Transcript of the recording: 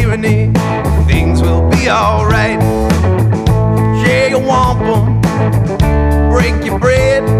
tyranny, things will be alright. Share your wampum, break your bread,